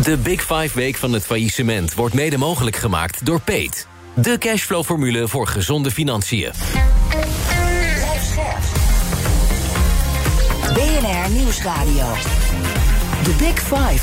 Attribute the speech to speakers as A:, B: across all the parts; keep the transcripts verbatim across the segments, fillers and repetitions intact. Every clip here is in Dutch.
A: De Big Five Week van het faillissement wordt mede mogelijk gemaakt door Peet. De cashflow-formule voor gezonde financiën.
B: B N R Nieuwsradio. De Big Five.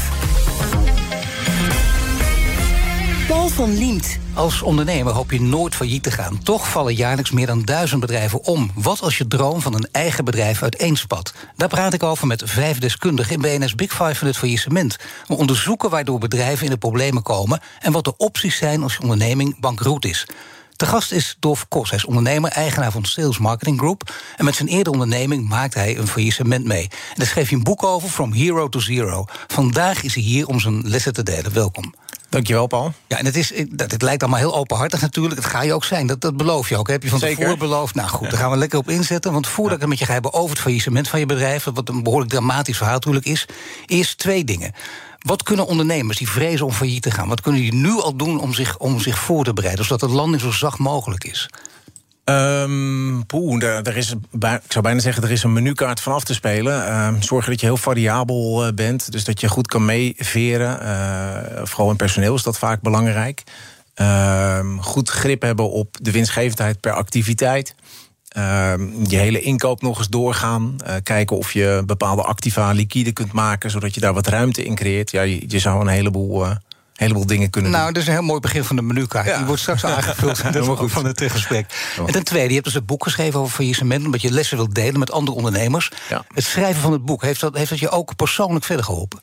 B: Paul van Liemt.
C: Als ondernemer hoop je nooit failliet te gaan. Toch vallen jaarlijks meer dan duizend bedrijven om. Wat als je droom van een eigen bedrijf uiteenspat? Daar praat ik over met vijf deskundigen in B N R's Big Five van het faillissement. We onderzoeken waardoor bedrijven in de problemen komen en wat de opties zijn als je onderneming bankroet is. De gast is Dolf Kos. Hij is ondernemer, eigenaar van Sales Marketing Group. En met zijn eerdere onderneming maakt hij een faillissement mee. En daar schreef hij een boek over, From Hero to Zero. Vandaag is hij hier om zijn lessen te delen. Welkom.
D: Dankjewel, Paul.
C: Ja, en het, is, het lijkt allemaal heel openhartig natuurlijk. Het ga je ook zijn, dat, dat beloof je ook. Heb je van
D: Zeker.
C: tevoren beloofd? Nou goed, daar gaan we lekker op inzetten. Want voordat ja. ik het met je ga hebben over het faillissement van je bedrijf, wat een behoorlijk dramatisch verhaal natuurlijk is, eerst twee dingen. Wat kunnen ondernemers die vrezen om failliet te gaan, wat kunnen die nu al doen om zich, om zich voor te bereiden, zodat de landing zo zacht mogelijk is?
D: Um, poeh, er, er is, ik zou bijna zeggen, er is een menukaart van af te spelen. Uh, zorgen dat je heel variabel uh, bent, dus dat je goed kan meeveren. Uh, vooral in personeel is dat vaak belangrijk. Uh, goed grip hebben op de winstgevendheid per activiteit. Uh, je hele inkoop nog eens doorgaan. Uh, kijken of je bepaalde activa liquide kunt maken, zodat je daar wat ruimte in creëert. Ja, je, je zou een heleboel... Uh, Een heleboel dingen kunnen
C: nou,
D: doen.
C: dat is een heel mooi begin van de menukaart. Ja. Die wordt straks aangevuld. Dat is goed van het gesprek. En ten tweede, je hebt dus het boek geschreven over faillissement, omdat je lessen wilt delen met andere ondernemers. Ja. Het schrijven van het boek, heeft dat, heeft dat je ook persoonlijk verder geholpen?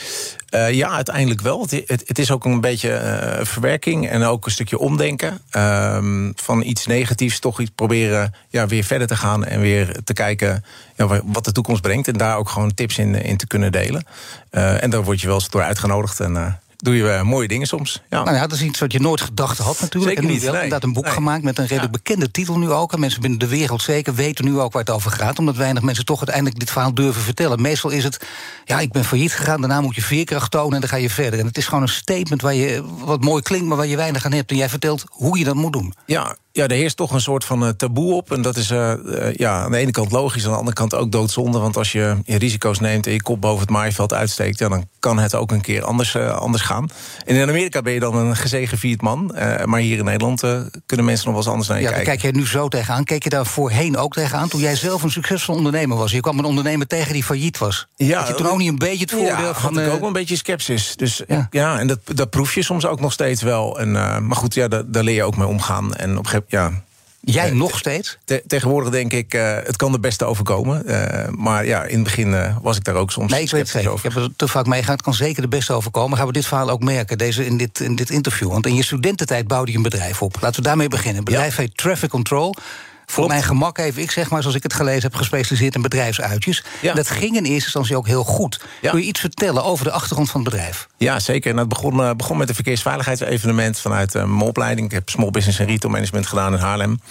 D: Uh, ja, uiteindelijk wel. Het, het, het is ook een beetje uh, verwerking en ook een stukje omdenken. Uh, van iets negatiefs toch iets proberen ja, weer verder te gaan en weer te kijken ja, wat de toekomst brengt. En daar ook gewoon tips in, in te kunnen delen. Uh, en daar word je wel eens door uitgenodigd en... Uh, doe je uh, mooie dingen soms. Ja.
C: Nou ja, dat is iets wat je nooit gedacht had natuurlijk.
D: Zeker
C: en
D: niet,
C: wel
D: nee.
C: inderdaad een boek
D: nee.
C: gemaakt met een redelijk ja. bekende titel nu ook. En mensen binnen de wereld zeker weten nu ook waar het over gaat. Omdat weinig mensen toch uiteindelijk dit verhaal durven vertellen. Meestal is het, ja, ik ben failliet gegaan, daarna moet je veerkracht tonen en dan ga je verder. En het is gewoon een statement waar je, wat mooi klinkt, maar waar je weinig aan hebt. En jij vertelt hoe je dat moet doen.
D: Ja, ja, er heerst toch een soort van uh, taboe op. En dat is uh, uh, ja, aan de ene kant logisch, aan de andere kant ook doodzonde. Want als je, je risico's neemt en je kop boven het maaiveld uitsteekt, ja, dan kan het ook een keer anders, uh, anders gaan. En in Amerika ben je dan een gezegevierd man. Uh, maar hier in Nederland uh, kunnen mensen nog wel eens anders naar je
C: ja,
D: kijken.
C: Kijk jij nu zo tegenaan? Keek je daar voorheen ook tegenaan? Toen jij zelf een succesvol ondernemer was. Je kwam een ondernemer tegen die failliet was.
D: Ja,
C: had je toen ook niet een beetje het voordeel
D: ja,
C: van...
D: had ik
C: uh,
D: ook wel een beetje sceptisch. Dus
C: ja,
D: ja en dat, dat proef je soms ook nog steeds wel. En, uh, maar goed, ja, daar, daar leer je ook mee omgaan. En op een gegeven moment, ja...
C: Jij nog steeds?
D: Te, tegenwoordig denk ik, uh, het kan de beste overkomen. Uh, maar ja, in het begin uh, was ik daar ook soms
C: nee, ik weet het zeker.
D: over.
C: Ik heb er te vaak meegegaan. Het kan zeker de beste overkomen. Gaan we dit verhaal ook merken, deze, in, dit, in dit interview. Want in je studententijd bouwde je een bedrijf op. Laten we daarmee beginnen. Het bedrijf ja. heet Traffic Control. Voor Klopt. Mijn gemak even, ik zeg maar, zoals ik het gelezen heb, gespecialiseerd in bedrijfsuitjes. Ja. En dat ging in eerste instantie ook heel goed. Ja. Kun je iets vertellen over de achtergrond van het bedrijf?
D: Ja, zeker. En dat begon, uh, begon met een verkeersveiligheidsevenement vanuit uh, mijn opleiding. Ik heb Small Business en Retail Management gedaan in Haarlem.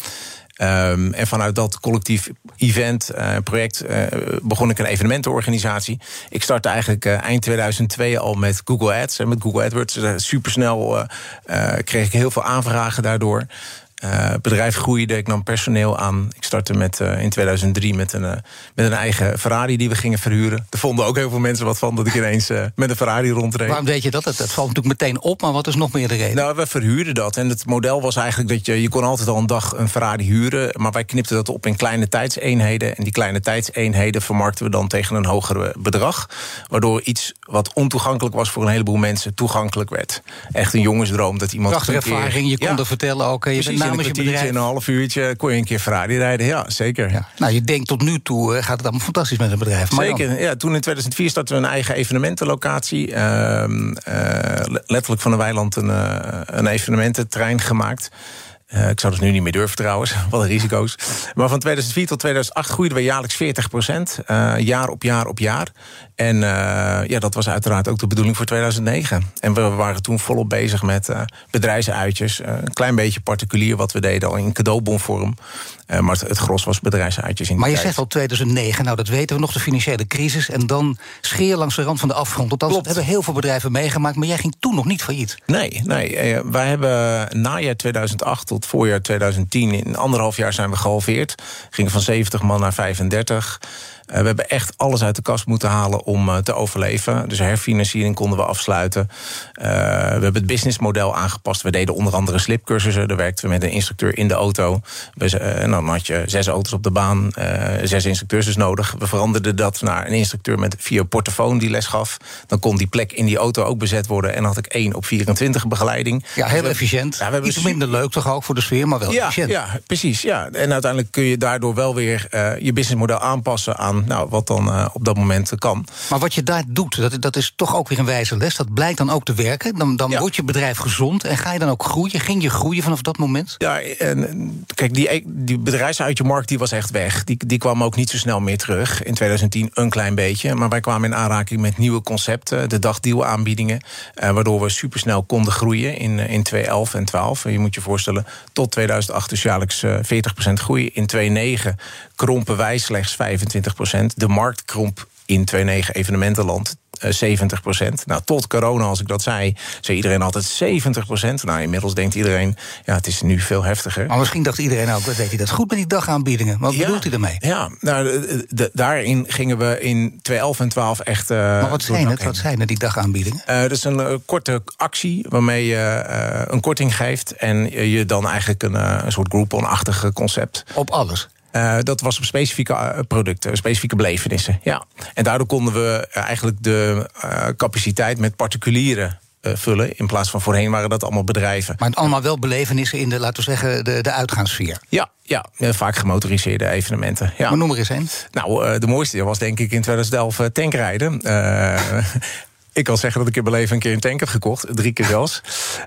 D: Um, en vanuit dat collectief event, uh, project, uh, begon ik een evenementenorganisatie. Ik startte eigenlijk uh, eind tweeduizend twee al met Google Ads en met Google AdWords. Uh, supersnel uh, uh, kreeg ik heel veel aanvragen daardoor. Uh, het bedrijf groeide, ik nam personeel aan. Ik startte met, uh, in tweeduizend drie met een, uh, met een eigen Ferrari die we gingen verhuren. Er vonden ook heel veel mensen wat van dat ik ineens uh, met een Ferrari rondreed.
C: Waarom weet je dat? Dat valt natuurlijk meteen op, maar wat is nog meer de reden?
D: Nou, we verhuurden dat. En het model was eigenlijk dat je, je kon altijd al een dag een Ferrari huren. Maar wij knipten dat op in kleine tijdseenheden. En die kleine tijdseenheden vermarkten we dan tegen een hoger bedrag. Waardoor iets wat ontoegankelijk was voor een heleboel mensen toegankelijk werd. Echt een jongensdroom dat iemand...
C: Prachtige ervaring, je kon
D: ja.
C: er vertellen ook. Je
D: Precies, in een kwartiertje, in een half uurtje kon je een keer Ferrari rijden. Ja, zeker. Ja.
C: Nou, je denkt tot nu toe gaat het allemaal fantastisch met het bedrijf. Maar
D: zeker.
C: dan...
D: Ja, toen in tweeduizend vier startten we een eigen evenementenlocatie. Uh, uh, letterlijk van een weiland een, uh, een evenemententerrein gemaakt. Uh, ik zou dat nu niet meer durven trouwens, wat een risico's. Maar van tweeduizend vier tot tweeduizend acht groeiden we jaarlijks veertig procent. Uh, jaar op jaar op jaar. En uh, ja, dat was uiteraard ook de bedoeling voor tweeduizend negen. En we waren toen volop bezig met uh, bedrijfsuitjes. Uh, een klein beetje particulier wat we deden al in cadeaubonvorm. Uh, maar het, het gros was bedrijfsuitjes in die
C: Maar je
D: tijd.
C: zegt al tweeduizend negen, nou dat weten we nog, de financiële crisis. En dan scheer langs de rand van de afgrond. Althans, dat hebben heel veel bedrijven meegemaakt. Maar jij ging toen nog niet failliet.
D: Nee, nee. Uh, wij hebben najaar tweeduizend acht tot voorjaar tweeduizend tien... in anderhalf jaar zijn we gehalveerd. Gingen van zeventig man naar vijfendertig. we hebben echt alles uit de kast moeten halen om uh, te overleven. Dus herfinanciering konden we afsluiten. Uh, we hebben het businessmodel aangepast. We deden onder andere slipcursussen. Daar werkten we met een instructeur in de auto. We, uh, en dan had je zes auto's op de baan, uh, zes instructeurs dus nodig. We veranderden dat naar een instructeur met via portofoon die les gaf. Dan kon die plek in die auto ook bezet worden. En dan had ik één op vierentwintig begeleiding.
C: Ja, heel dus efficiënt. Ja, we hebben iets minder leuk toch ook voor de sfeer, maar wel
D: ja,
C: efficiënt.
D: Ja, precies. Ja. En uiteindelijk kun je daardoor wel weer uh, je businessmodel aanpassen aan nou, wat dan uh, op dat moment kan.
C: Maar wat je daar doet, dat, dat is toch ook weer een wijze les. Dat blijkt dan ook te werken. Dan, dan ja. wordt je bedrijf gezond en ga je dan ook groeien. Ging je groeien vanaf dat moment?
D: Ja, en kijk, die, die bedrijfsuitje-markt die was echt weg. Die, die kwam ook niet zo snel meer terug. In twintig tien een klein beetje. Maar wij kwamen in aanraking met nieuwe concepten. De dagdealaanbiedingen. Uh, waardoor we supersnel konden groeien in, in tweeduizend elf en twaalf. En je moet je voorstellen, tot tweeduizend acht dus jaarlijks uh, veertig procent groei. In tweeduizend negen krompen wij slechts vijfentwintig procent. De markt kromp in tweeduizend negen evenementenland uh, zeventig procent. Nou, tot corona, als ik dat zei, zei iedereen altijd zeventig procent. Nou, inmiddels denkt iedereen, ja, het is nu veel heftiger.
C: Maar misschien dacht iedereen ook, deed hij dat goed met die dagaanbiedingen? Wat ja, bedoelt hij daarmee?
D: Ja, nou, de, de, daarin gingen we in tweeduizend elf en twaalf echt... Uh,
C: maar wat zijn het? Wat zijn het, die dagaanbiedingen?
D: Uh, dat is een uh, korte actie waarmee je uh, een korting geeft en je dan eigenlijk een, uh, een soort Groupon-achtige concept.
C: Op alles?
D: Uh, dat was op specifieke producten, specifieke belevenissen. Ja. En daardoor konden we eigenlijk de uh, capaciteit met particulieren uh, vullen. In plaats van voorheen waren dat allemaal bedrijven.
C: Maar allemaal wel belevenissen in de, laten we zeggen, de, de uitgaanssfeer.
D: Ja, ja, vaak gemotoriseerde evenementen. Ja.
C: Maar noem er eens een.
D: Nou, uh, de mooiste was denk ik in twintig elf uh, tankrijden. Uh, Ik kan zeggen dat ik in mijn leven een keer een tank heb gekocht. Drie keer zelfs.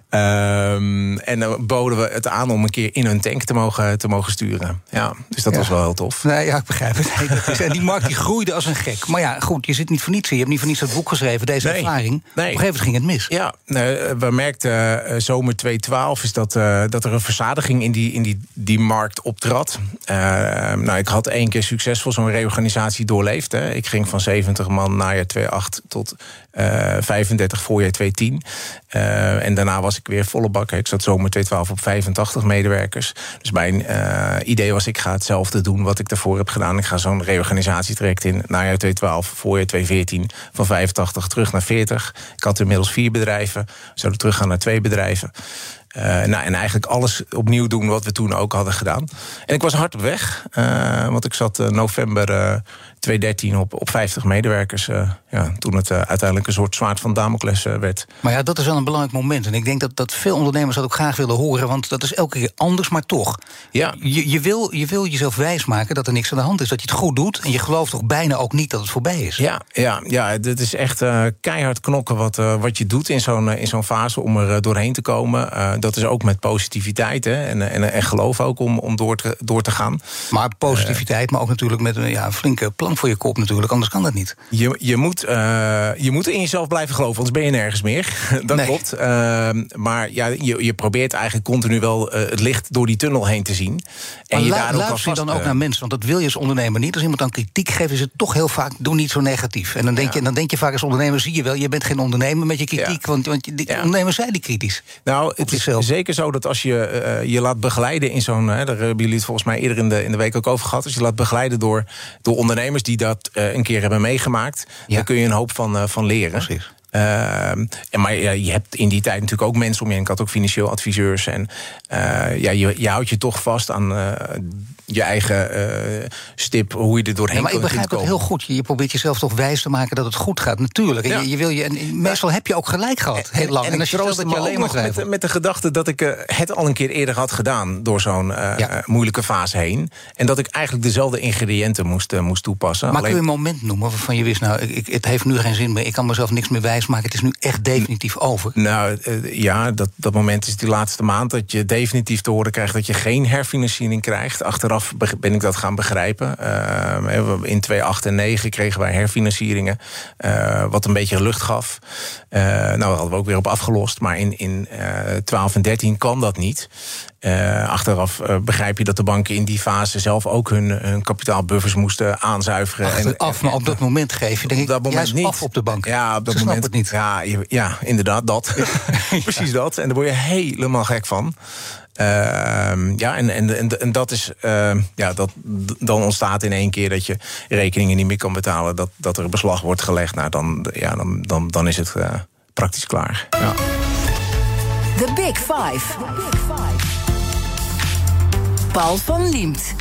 D: Um, en dan boden we het aan om een keer in een tank te mogen, te mogen sturen. Ja, dus dat ja. was wel heel tof.
C: Nee, ja, ik begrijp het. Nee, dat is, en die markt die groeide als een gek. Maar ja, goed, je zit niet voor niets hier. Je hebt niet voor niets dat boek geschreven, deze nee, ervaring. Nee. Op een gegeven moment ging het mis.
D: Ja, uh, we merkten uh, zomer tweeduizend twaalf is dat, uh, dat er een verzadiging in die, in die, die markt optrad. Uh, nou, ik had één keer succesvol zo'n reorganisatie doorleefd. Hè. Ik ging van zeventig man najaar tweeduizend acht tot Uh, vijfendertig voorjaar tweeduizend tien. Uh, en daarna was ik weer volle bak. Ik zat zomer tweeduizend twaalf op vijfentachtig medewerkers. Dus mijn uh, idee was, ik ga hetzelfde doen wat ik daarvoor heb gedaan. Ik ga zo'n reorganisatietraject in najaar tweeduizend twaalf, voorjaar tweeduizend veertien, van vijfentachtig terug naar veertig. Ik had inmiddels vier bedrijven. We zouden teruggaan naar twee bedrijven. Uh, nou, en eigenlijk alles opnieuw doen wat we toen ook hadden gedaan. En ik was hard op weg, uh, want ik zat uh, november uh, tweeduizend dertien op, op vijftig medewerkers. Uh, ja, toen het uh, uiteindelijk een soort zwaard van Damocles uh, werd.
C: Maar ja, dat is wel een belangrijk moment. En ik denk dat, dat veel ondernemers dat ook graag willen horen, want dat is elke keer anders, maar toch.
D: Ja.
C: Je, je, wil, je wil jezelf wijsmaken dat er niks aan de hand is, dat je het goed doet. En je gelooft toch bijna ook niet dat het voorbij is.
D: Ja, ja, ja, het is echt uh, keihard knokken wat, uh, wat je doet in zo'n, uh, in zo'n fase om er uh, doorheen te komen. Uh, dat is ook met positiviteit hè, en, en, en geloof ook om, om door, te, door te gaan.
C: Maar positiviteit, uh, maar ook natuurlijk met een ja, flinke plank voor je kop natuurlijk, anders kan dat niet.
D: Je, je, moet, uh, je moet in jezelf blijven geloven, anders ben je nergens meer. Dat nee. klopt. Uh, maar ja, je, je probeert eigenlijk continu wel uh, het licht door die tunnel heen te zien. En
C: maar
D: je
C: lu-
D: daar ook
C: luister je dan ook naar mensen, want dat wil je als ondernemer niet. Als iemand dan kritiek geeft, is het toch heel vaak, doe niet zo negatief. En dan denk, ja. je, dan denk je vaak als ondernemer, zie je wel, je bent geen ondernemer met je kritiek, ja. want, want die ja. ondernemers zijn die kritisch.
D: Nou, het is zeker zo dat als je uh, je laat begeleiden in zo'n, hè, daar hebben jullie het volgens mij eerder in de, in de week ook over gehad, als je laat begeleiden door, door ondernemers die dat uh, een keer hebben meegemaakt, ja. dan kun je een hoop van, uh, van leren.
C: Precies.
D: Uh, en maar ja, je hebt in die tijd natuurlijk ook mensen om je heen. Ik had ook financieel adviseurs. En uh, ja, je, je houdt je toch vast aan uh, je eigen uh, stip, hoe je er doorheen
C: ja, maar
D: kunt
C: ik begrijp
D: komen.
C: het heel goed. Je, je probeert jezelf toch wijs te maken dat het goed gaat. Natuurlijk. Ja. En je, je wil je, en meestal heb je ook gelijk gehad. Heel lang. En, en, en als je troost dat je alleen nog met,
D: met de gedachte dat ik uh, het al een keer eerder had gedaan door zo'n uh, ja. uh, moeilijke fase heen. En dat ik eigenlijk dezelfde ingrediënten moest, uh, moest toepassen.
C: Maar
D: alleen...
C: kun je een moment noemen waarvan je wist, nou, ik, het heeft nu geen zin meer. Ik kan mezelf niks meer wijs maken. Het is nu echt definitief over.
D: Nou, uh, ja, dat, dat moment is die laatste maand dat je definitief te horen krijgt dat je geen herfinanciering krijgt. Achteraf ben ik dat gaan begrijpen. Uh, in tweeduizend acht en negen kregen wij herfinancieringen, uh, wat een beetje lucht gaf. Uh, nou, daar hadden we ook weer op afgelost. Maar in, in uh, twaalf en dertien kan dat niet. Uh, achteraf uh, begrijp je dat de banken in die fase zelf ook hun, hun kapitaalbuffers moesten aanzuiveren.
C: Achteraf, en, maar op dat moment geef je denk ik dat moment juist niet. Af op de bank.
D: Ja, op dat
C: Ze
D: moment
C: het niet.
D: Ja, je, ja, inderdaad, dat. Precies dat. En daar word je helemaal gek van. Uh, ja, en, en, en, en dat is, uh, ja, dat, dan ontstaat in één keer dat je rekeningen niet meer kan betalen, dat, dat er beslag wordt gelegd. Nou, dan, ja, dan, dan, dan is het uh, praktisch klaar. Ja.
B: The Big Five. The Big Five. Paul van Liemt.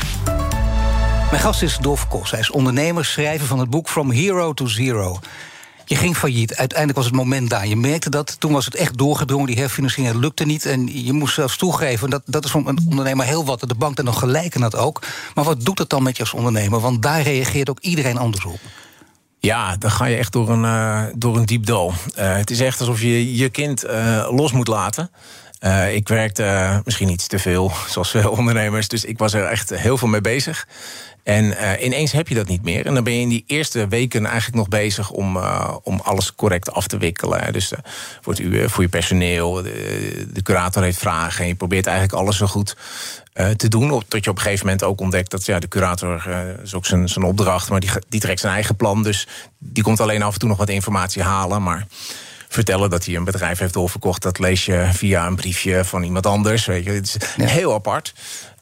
C: Mijn gast is Dolf Kos. Hij is ondernemer, schrijver van het boek From Hero to Zero. Je ging failliet. Uiteindelijk was het moment daar. Je merkte dat. Toen was het echt doorgedrongen. Die herfinanciering lukte niet. En je moest zelfs toegeven. Dat, dat is voor een ondernemer heel wat. De bank daar nog gelijk en dat ook. Maar wat doet het dan met je als ondernemer? Want daar reageert ook iedereen anders op.
D: Ja, dan ga je echt door een, uh, door een diep dal. Uh, het is echt alsof je je kind uh, los moet laten. Uh, ik werkte uh, misschien iets te veel, zoals veel ondernemers. Dus ik was er echt heel veel mee bezig. En uh, ineens heb je dat niet meer. En dan ben je in die eerste weken eigenlijk nog bezig om, uh, om alles correct af te wikkelen. Dus uh, voor, het, uh, voor je personeel, de, de curator heeft vragen. En je probeert eigenlijk alles zo goed uh, te doen. Tot je op een gegeven moment ook ontdekt dat ja, de curator uh, is ook zijn, zijn opdracht. Maar die, die trekt zijn eigen plan. Dus die komt alleen af en toe nog wat informatie halen. Maar vertellen dat hij een bedrijf heeft doorverkocht, dat lees je via een briefje van iemand anders. Weet je. Het is ja. heel apart.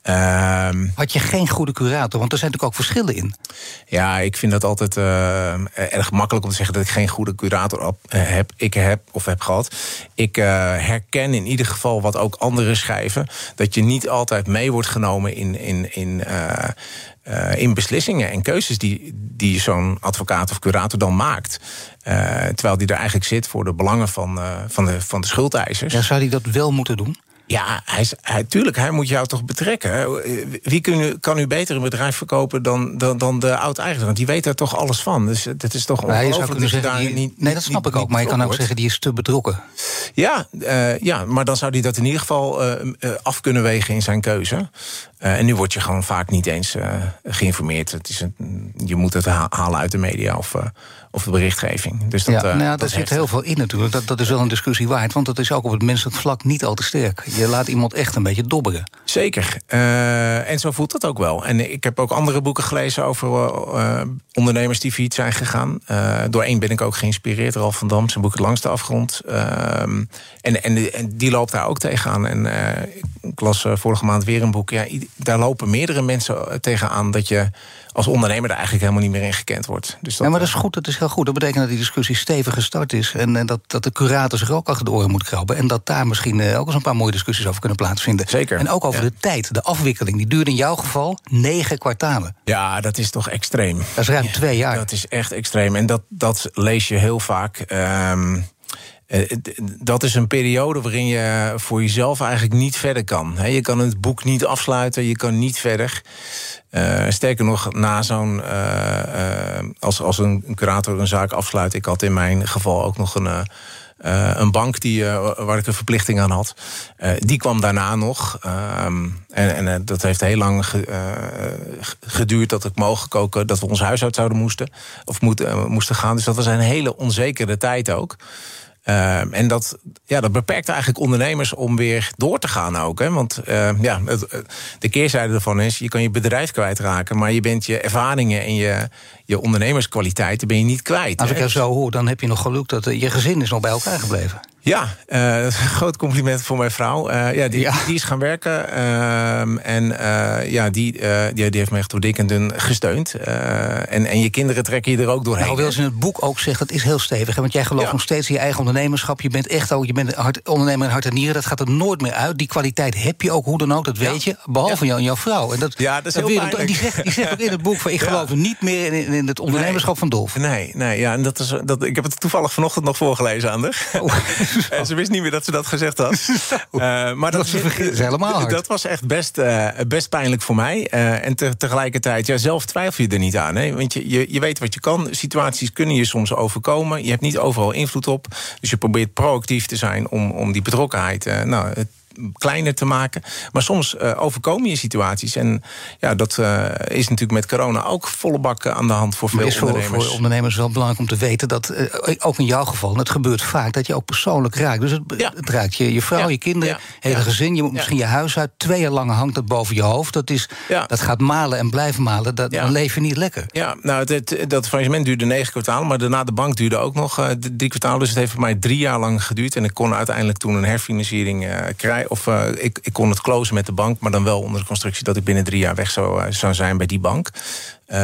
D: Um,
C: Had je geen goede curator? Want er zijn natuurlijk ook verschillen in.
D: Ja, ik vind dat altijd uh, erg makkelijk om te zeggen dat ik geen goede curator op, uh, heb. Ik heb of heb gehad. Ik uh, herken in ieder geval wat ook anderen schrijven, dat je niet altijd mee wordt genomen in, in, in, uh, uh, in beslissingen en keuzes die, die zo'n advocaat of curator dan maakt. Uh, terwijl die er eigenlijk zit voor de belangen van, uh, van, de, van de schuldeisers.
C: Ja, zou die dat wel moeten doen?
D: Ja, hij, hij, tuurlijk, hij moet jou toch betrekken. Wie kan u, kan u beter een bedrijf verkopen dan, dan, dan de oud-eigenaar? Want die weet daar toch alles van. Dus dat is toch ongelooflijk dat je daar
C: die,
D: niet...
C: Nee, dat snap niet, ik ook, maar je kan ook wordt. zeggen, die is te betrokken.
D: Ja, uh, ja, maar dan zou hij dat in ieder geval uh, uh, af kunnen wegen in zijn keuze. Uh, en nu word je gewoon vaak niet eens uh, geïnformeerd. Het is een, je moet het halen uit de media of... Uh, of de berichtgeving. Dus dat,
C: ja, nou ja,
D: dat
C: daar zit heel veel in natuurlijk. Dat, dat is wel een discussie waard, want dat is ook op het menselijk vlak niet al te sterk. Je laat iemand echt een beetje dobberen.
D: Zeker. Uh, en zo voelt dat ook wel. En ik heb ook andere boeken gelezen over uh, ondernemers die failliet zijn gegaan. Uh, door één ben ik ook geïnspireerd. Ralf van Dam, zijn boek Langs de Afgrond. Uh, en, en, en die loopt daar ook tegenaan. En uh, ik las uh, vorige maand weer een boek. Ja, daar lopen meerdere mensen tegenaan dat je als ondernemer er eigenlijk helemaal niet meer in gekend wordt. Dus dat,
C: ja, maar dat is goed, dat is heel goed. Dat betekent dat die discussie stevig gestart is. En, en dat, dat de curator zich ook achter de oren moet krabben. En dat daar misschien uh, ook eens een paar mooie discussies over kunnen plaatsvinden.
D: Zeker.
C: En ook over ja. de tijd, de afwikkeling. Die duurde in jouw geval negen kwartalen.
D: Ja, dat is toch extreem.
C: Dat is ruim ja, twee jaar.
D: Dat is echt extreem. En dat, dat lees je heel vaak. Um, Dat is een periode waarin je voor jezelf eigenlijk niet verder kan. Je kan het boek niet afsluiten, je kan niet verder. Uh, sterker nog, na zo'n uh, uh, als, als een curator een zaak afsluit. Ik had in mijn geval ook nog een, uh, uh, een bank die, uh, waar ik een verplichting aan had. Uh, die kwam daarna nog. Um, en en uh, dat heeft heel lang ge, uh, geduurd dat het mogelijk ook uh, dat we ons huis uit zouden moesten of moet, uh, moesten gaan. Dus dat was een hele onzekere tijd ook. Uh, en dat, ja, dat beperkt eigenlijk ondernemers om weer door te gaan ook. Hè? Want uh, ja, het, de keerzijde ervan is, je kan je bedrijf kwijtraken, maar je bent je ervaringen en je, je ondernemerskwaliteiten ben je niet kwijt.
C: Als
D: hè?
C: ik het zo hoor, dan heb je nog geluk dat uh, je gezin is nog bij elkaar gebleven.
D: Ja, uh, dat is een groot compliment voor mijn vrouw. Uh, ja, die, ja. die is gaan werken. Uh, en uh, ja, die, uh, die, die heeft me echt door dik en dun gesteund. Uh, en, en je kinderen trekken je er ook doorheen.
C: Nou, wil ze in het boek ook zeggen, dat is heel stevig. Hè? Want jij gelooft ja. nog steeds in je eigen ondernemerschap. Je bent echt ook, je bent een hart, ondernemer in hart en nieren. Dat gaat er nooit meer uit. Die kwaliteit heb je ook, hoe dan ook, dat weet ja. je. Behalve ja. jou en jouw vrouw. En dat,
D: ja, dat is
C: dat
D: heel
C: weer, die, zegt, die zegt ook in het boek van, ik ja. geloof niet meer in, in het ondernemerschap
D: nee.
C: van Dolf.
D: Nee, nee ja, en dat is, dat, ik heb het toevallig vanochtend nog voorgelezen aan haar. Oh. En ze wist niet meer dat ze dat gezegd had. Uh, maar dat,
C: dat, was, is helemaal hard.
D: Dat was echt best, uh, best pijnlijk voor mij. Uh, en te, tegelijkertijd, ja, zelf twijfel je er niet aan. Hè? Want je, je, je weet wat je kan. Situaties kunnen je soms overkomen. Je hebt niet overal invloed op. Dus je probeert proactief te zijn om, om die betrokkenheid uh, nou, het kleiner te maken. Maar soms uh, overkomen je situaties. En ja, dat uh, is natuurlijk met corona ook volle bak aan de hand voor veel
C: is voor,
D: ondernemers.
C: Voor ondernemers wel belangrijk om te weten dat, uh, ook in jouw geval, het gebeurt vaak dat je ook persoonlijk raakt. Dus het, ja. het raakt je, je vrouw, ja. je kinderen, ja. hele ja. gezin. Je moet ja. misschien je huis uit. Twee jaar lang hangt het boven je hoofd. Dat, is, ja. dat gaat malen en blijven malen. Dat, ja. Dan leef je niet lekker.
D: Ja, nou, het, het, dat faillissement duurde negen kwartalen. Maar daarna de bank duurde ook nog uh, drie kwartalen. Dus het heeft voor mij drie jaar lang geduurd. En ik kon uiteindelijk toen een herfinanciering uh, krijgen. Of uh, ik, ik kon het closen met de bank, maar dan wel onder de constructie dat ik binnen drie jaar weg zou, uh, zou zijn bij die bank. Uh,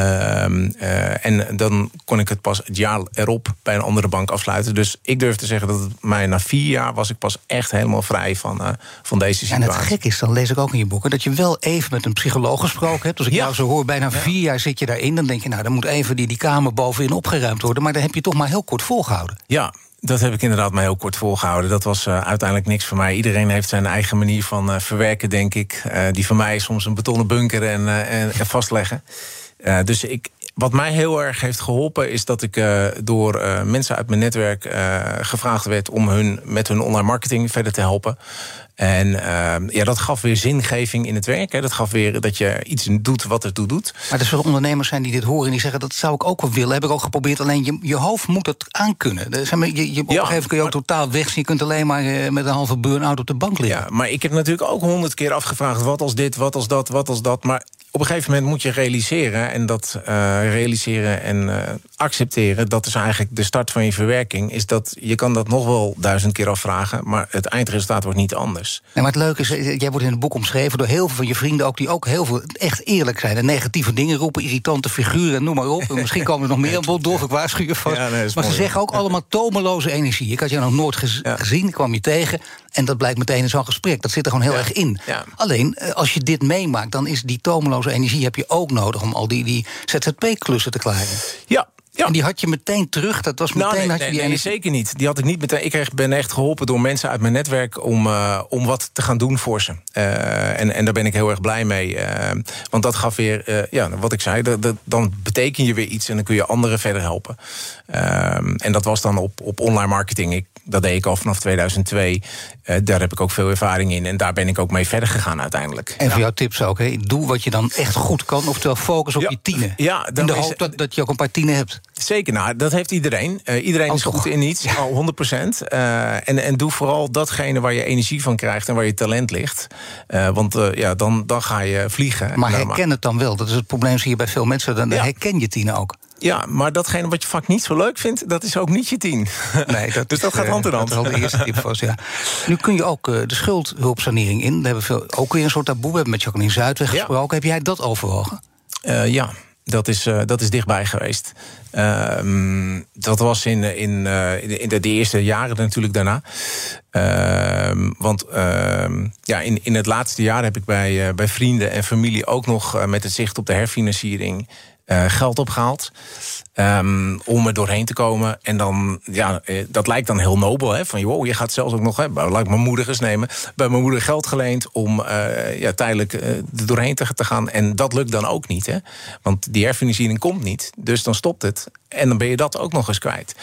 D: uh, en dan kon ik het pas het jaar erop bij een andere bank afsluiten. Dus ik durf te zeggen dat het mij na vier jaar was ik pas echt helemaal vrij van, uh, van deze situatie.
C: En het gek is, dan lees ik ook in je boeken, dat je wel even met een psycholoog gesproken hebt. Als ik ja. jou zo hoor, bijna ja. vier jaar zit je daarin. Dan denk je, nou, dan moet even die, die kamer bovenin opgeruimd worden. Maar dan heb je toch maar heel kort volgehouden.
D: Ja. Dat heb ik inderdaad maar heel kort volgehouden. Dat was uh, uiteindelijk niks voor mij. Iedereen heeft zijn eigen manier van uh, verwerken, denk ik. Uh, die van mij is soms een betonnen bunker en, uh, en, en vastleggen. Uh, dus ik, wat mij heel erg heeft geholpen is dat ik uh, door uh, mensen uit mijn netwerk uh, gevraagd werd om hun met hun online marketing verder te helpen. En uh, ja, dat gaf weer zingeving in het werk. Hè. Dat gaf weer dat je iets doet wat ertoe doet.
C: Maar er zullen ondernemers zijn die dit horen en die zeggen, dat zou ik ook wel willen. Heb ik ook geprobeerd. Alleen je, je hoofd moet het aankunnen. Je, je, op een gegeven moment kun je ook totaal weg. Je kunt alleen maar uh, met een halve burn-out op de bank liggen.
D: Ja, maar ik heb natuurlijk ook honderd keer afgevraagd, wat als dit, wat als dat, wat als dat. Maar op een gegeven moment moet je realiseren, en dat uh, realiseren en uh, accepteren, dat is eigenlijk de start van je verwerking, is dat je kan dat nog wel duizend keer afvragen, maar het eindresultaat wordt niet anders.
C: Nee, maar het leuke is, jij wordt in het boek omschreven door heel veel van je vrienden ook, die ook heel veel echt eerlijk zijn en negatieve dingen roepen, irritante figuren, noem maar op. En misschien komen er nog meer aan bod, Dolf, ik waarschuw je vast. Ja, nee, maar ze zeggen ook allemaal tomeloze energie. Ik had jou nog nooit gez- ja. gezien, ik kwam je tegen. En dat blijkt meteen in zo'n gesprek. Dat zit er gewoon heel ja. erg in. Ja. Alleen, als je dit meemaakt, dan is die tomeloze energie heb je ook nodig om al die, die Z Z P-klussen te klaren.
D: Ja. Ja.
C: En die had je meteen terug? Dat was meteen,
D: nou, nee,
C: had je
D: nee,
C: die
D: nee,
C: energie...
D: zeker niet. Die had ik niet meteen. Ik kreeg, ben echt geholpen door mensen uit mijn netwerk om, uh, om wat te gaan doen voor ze. Uh, en, en daar ben ik heel erg blij mee. Uh, want dat gaf weer, uh, ja, wat ik zei, dat, dat, dan beteken je weer iets en dan kun je anderen verder helpen. Uh, en dat was dan op, op online marketing. Ik, dat deed ik al vanaf tweeduizend twee. Uh, daar heb ik ook veel ervaring in. En daar ben ik ook mee verder gegaan uiteindelijk.
C: En voor ja. jouw tips ook, hè? Doe wat je dan echt goed kan. Oftewel focus op ja. je tienen.
D: Ja,
C: in de hoop is, dat, dat je ook een paar tienen hebt.
D: Zeker, nou, dat heeft iedereen. Uh, iedereen
C: oh,
D: is
C: toch?
D: goed in iets, al honderd procent. Uh, en, en doe vooral datgene waar je energie van krijgt en waar je talent ligt. Uh, want uh, ja, dan, dan ga je vliegen.
C: Maar herken het dan wel. Dat is het probleem, zie je bij veel mensen. Dan ja. herken je tienen ook.
D: Ja, maar datgene wat je vaak niet zo leuk vindt, dat is ook niet je tien. Nee, dat dus dat is, gaat hand in hand.
C: Dat is al de eerste tip vast, ja. Nu kun je ook uh, de schuldhulpsanering in. Daar hebben we veel, ook weer een soort taboe. We hebben met Jacqueline Zuidweg ja. gesproken. Heb jij dat overwogen?
D: Uh, ja. Dat is, uh, dat is dichtbij geweest. Uh, dat was in, in, uh, in de, de eerste jaren natuurlijk daarna. Uh, want uh, ja, in, in het laatste jaar heb ik bij, uh, bij vrienden en familie ook nog uh, met het zicht op de herfinanciering Uh, geld opgehaald. Um, om er doorheen te komen. En dan, ja, dat lijkt dan heel nobel. Hè? Van, joh, je gaat zelfs ook nog, hè, laat ik mijn moeder eens nemen. Bij mijn moeder geld geleend om uh, ja, tijdelijk uh, er doorheen te, te gaan. En dat lukt dan ook niet. Hè? Want die herfinanciering komt niet. Dus dan stopt het. En dan ben je dat ook nog eens kwijt.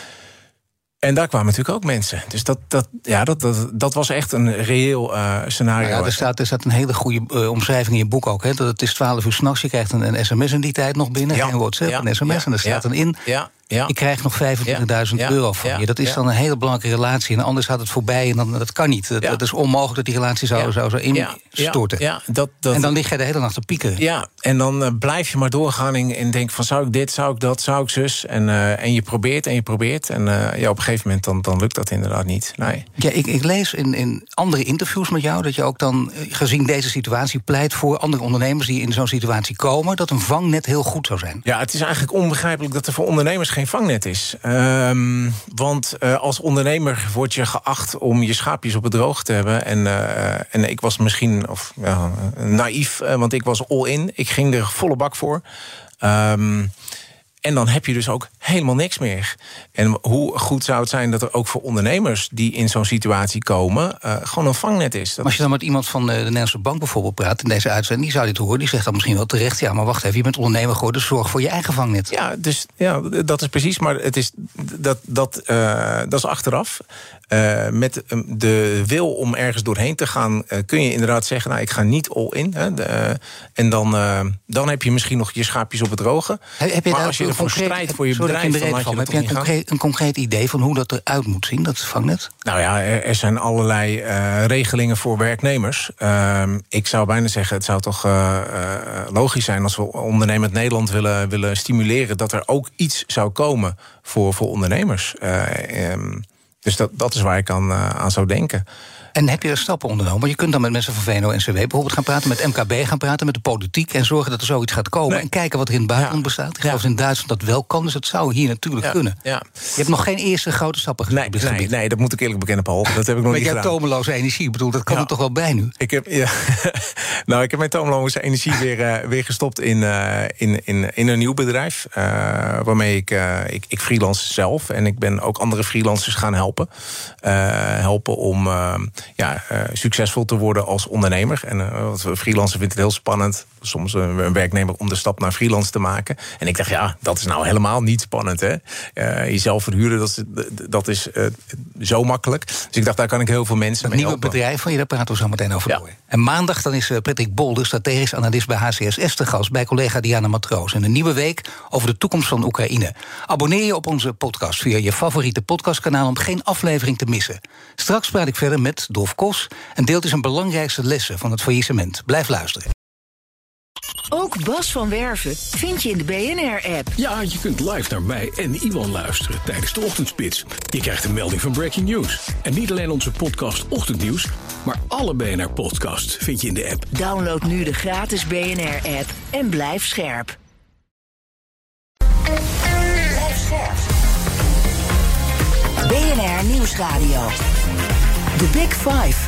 D: En daar kwamen natuurlijk ook mensen. Dus dat, dat, ja, dat, dat, dat was echt een reëel uh, scenario.
C: Nou ja, er, staat, er staat een hele goede uh, omschrijving in je boek ook. Hè, dat het is twaalf uur 's nachts, je krijgt een, een sms in die tijd nog binnen. Ja. Geen WhatsApp, ja. een sms. Ja. En er staat ja. dan in... Ja. Ja. Ik krijg nog vijfentwintigduizend ja. euro van ja. je. Dat is ja. dan een hele belangrijke relatie. En anders gaat het voorbij en dan, dat kan niet. Dat, ja. dat is onmogelijk dat die relatie zou, ja. zou, zou instorten. Ja. Ja. Dat, dat, en dan lig jij de hele nacht te piekeren.
D: Ja, en dan uh, blijf je maar doorgaan en, en denk van, zou ik dit, zou ik dat, zou ik zus. En, uh, en je probeert en je probeert. En uh, ja, op een gegeven moment dan, dan lukt dat inderdaad niet. Nee.
C: Ja, ik, ik lees in, in andere interviews met jou dat je ook dan, gezien deze situatie, pleit voor andere ondernemers die in zo'n situatie komen, dat een vangnet heel goed zou zijn.
D: Ja, het is eigenlijk onbegrijpelijk dat er voor ondernemers geen vangnet is. Um, want uh, als ondernemer word je geacht om je schaapjes op het droog te hebben. En, uh, en ik was misschien of, ja, naïef, uh, want ik was all in. Ik ging er volle bak voor. Um, En dan heb je dus ook helemaal niks meer. En hoe goed zou het zijn dat er ook voor ondernemers die in zo'n situatie komen, uh, gewoon een vangnet is. Dat
C: maar als je dan met iemand van de Nederlandse Bank bijvoorbeeld praat in deze uitzending, die zou dit horen, die zegt dan misschien wel terecht, ja, maar wacht even, je bent ondernemer geworden, dus zorg voor je eigen vangnet.
D: Ja, dus ja, dat is precies, maar het is dat, dat, uh, dat is achteraf. Uh, met um, de wil om ergens doorheen te gaan, uh, kun je inderdaad zeggen, nou, ik ga niet all in. Hè, de, uh, en dan, uh, dan heb je misschien nog je schaapjes op het droge.
C: He, heb je
D: maar als je ervoor strijdt voor je bedrijf, dan laat je dat
C: heb je een concreet, een concreet idee van hoe dat eruit moet zien, dat vangnet?
D: Nou ja, er, er zijn allerlei uh, regelingen voor werknemers. Uh, ik zou bijna zeggen, het zou toch uh, uh, logisch zijn als we ondernemend Nederland willen, willen stimuleren, dat er ook iets zou komen voor, voor ondernemers. Uh, um, Dus dat, dat is waar ik aan, uh, aan zou denken.
C: En heb je er stappen ondernomen? Want je kunt dan met mensen van V N O N C W bijvoorbeeld gaan praten, met M K B gaan praten, met de politiek en zorgen dat er zoiets gaat komen. Nee. En kijken wat er in het buitenland ja. bestaat. Ik geloof ja. in Duitsland dat wel kan, dus dat zou hier natuurlijk
D: ja.
C: kunnen.
D: Ja.
C: Je hebt nog geen eerste grote stappen gezet
D: nee, op dit gebied. Nee, dat moet ik eerlijk bekennen, Paul. Dat heb ik nog niet gedaan.
C: Maar je hebt tomeloze energie. Ik bedoel, dat kan ja. er toch wel bij nu?
D: Ik heb, ja. nou, ik heb mijn tomeloze energie weer, uh, weer gestopt in, uh, in, in, in een nieuw bedrijf. Uh, waarmee ik, uh, ik, ik freelance zelf. En ik ben ook andere freelancers gaan helpen. Uh, helpen om uh, ja, uh, succesvol te worden als ondernemer. En uh, freelancer vindt het heel spannend. Soms een, een werknemer om de stap naar freelance te maken. En ik dacht, ja, dat is nou helemaal niet spannend. Hè? Uh, jezelf verhuren, dat is, dat is uh, zo makkelijk. Dus ik dacht, daar kan ik heel veel mensen
C: dat
D: mee
C: nieuwe
D: helpen.
C: Bedrijf van je, daar praten we zo meteen over
D: ja.
C: door. En maandag dan is Patrick Bolder, strategisch analist bij H C S S, te gast bij collega Diana Matroos. En een nieuwe week over de toekomst van Oekraïne. Abonneer je op onze podcast via je favoriete podcastkanaal om geen aflevering te missen. Straks praat ik verder met Dolf Kos en deelt hij zijn belangrijkste lessen van het faillissement. Blijf luisteren.
B: Ook Bas van Werven vind je in de B N R-app.
E: Ja, je kunt live naar mij en Iwan luisteren tijdens de ochtendspits. Je krijgt een melding van Breaking News. En niet alleen onze podcast Ochtendnieuws, maar alle B N R-podcasts vind je in de app.
B: Download nu de gratis B N R-app en blijf scherp. Blijf scherp. B N R Nieuwsradio. The Big Five.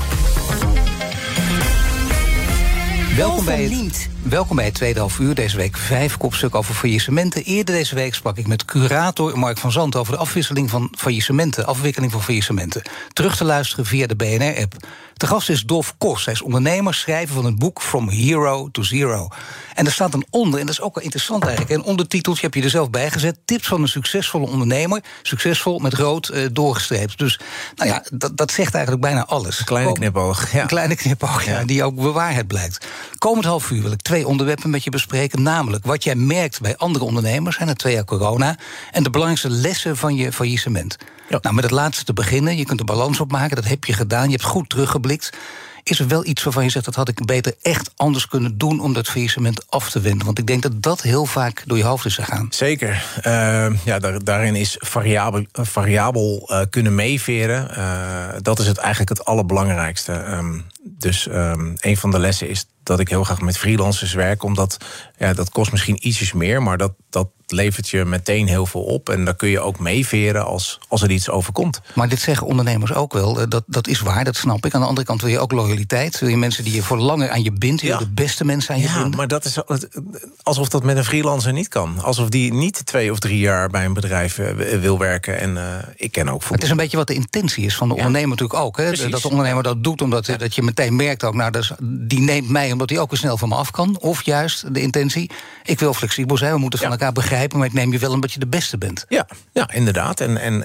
C: Welkom bij, het, welkom bij het tweede half uur. Deze week vijf kopstukken over faillissementen. Eerder deze week sprak ik met curator Mark van Zandt over de afwisseling van faillissementen, afwikkeling van faillissementen. Terug te luisteren via de B N R-app. De gast is Dolf Kos. Hij is ondernemer, schrijver van het boek From Hero to Zero. En er staat een onder, en dat is ook wel interessant eigenlijk, een ondertiteltje heb je er zelf bij gezet. Tips van een succesvolle ondernemer. Succesvol met rood uh, doorgestreept. Dus nou ja, dat, dat zegt eigenlijk bijna alles.
D: Een kleine knipoog. Ja.
C: Een kleine knipoog, ja, ja. Die ook bewaarheid blijkt. Komend half uur wil ik twee onderwerpen met je bespreken. Namelijk wat jij merkt bij andere ondernemers, hè, na twee jaar corona. En de belangrijkste lessen van je faillissement. Ja. Nou, met het laatste te beginnen. Je kunt een balans opmaken, dat heb je gedaan. Je hebt goed teruggeblikt. Is er wel iets waarvan je zegt, dat had ik beter echt anders kunnen doen om dat faillissement af te wenden? Want ik denk dat dat heel vaak door je hoofd is gegaan. Zeker.
D: Uh, ja, daar, daarin is variabel, variabel uh, kunnen meeveren. Uh, dat is het eigenlijk het allerbelangrijkste. Um, dus um, een van de lessen is dat ik heel graag met freelancers werk. Omdat, ja, dat kost misschien ietsjes meer, maar dat, dat levert je meteen heel veel op. En daar kun je ook meeveren als, als er iets overkomt.
C: Maar dit zeggen ondernemers ook wel. Dat, dat is waar, dat snap ik. Aan de andere kant wil je ook loyaliteit. Wil je mensen die je voor langer aan je bindt. Wil je ja. de beste mensen aan je
D: ja,
C: binden.
D: Maar dat is alsof dat met een freelancer niet kan. Alsof die niet twee of drie jaar bij een bedrijf wil werken. En uh, ik ken ook voor.
C: Het is een beetje wat de intentie is van de ja. ondernemer natuurlijk ook. Hè? Dat de ondernemer dat doet omdat ja. dat je meteen merkt ook, nou, dus die neemt mij omdat hij ook weer snel van me af kan. Of juist de intentie, ik wil flexibel zijn, we moeten van ja. elkaar begrijpen, maar ik neem je wel omdat je de beste bent.
D: Ja, ja inderdaad. En, en uh,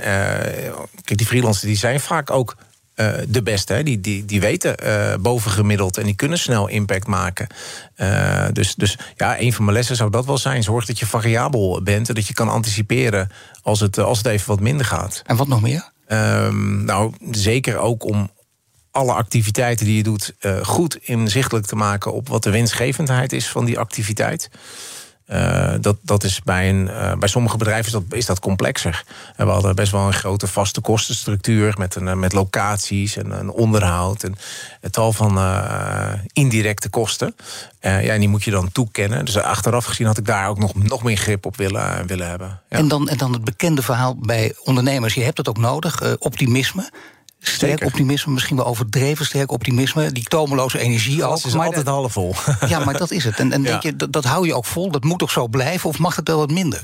D: kijk, die freelancers die zijn vaak ook uh, de beste. Hè? Die, die, die weten uh, bovengemiddeld en die kunnen snel impact maken. Uh, dus, dus ja, een van mijn lessen zou dat wel zijn. Zorg dat je variabel bent en dat je kan anticiperen als het, als het even wat minder gaat.
C: En wat nog meer?
D: Um, nou, zeker ook om alle activiteiten die je doet uh, goed inzichtelijk te maken op wat de winstgevendheid is van die activiteit. Uh, dat, dat is bij, een, uh, bij sommige bedrijven is dat, is dat complexer. Uh, we hadden best wel een grote vaste kostenstructuur met, een, uh, met locaties en een onderhoud en een tal van uh, indirecte kosten. Uh, ja, en die moet je dan toekennen. Dus achteraf gezien had ik daar ook nog, nog meer grip op willen, willen hebben. Ja.
C: En, dan, en dan het bekende verhaal bij ondernemers. Je hebt het ook nodig, uh, optimisme. Sterk Zeker. optimisme, misschien wel overdreven sterk optimisme. Die tomeloze energie ook.
D: Het is maar altijd half vol.
C: Ja, maar dat is het. En, en ja. denk je, dat, dat hou je ook vol? Dat moet toch zo blijven? Of mag het wel wat minder?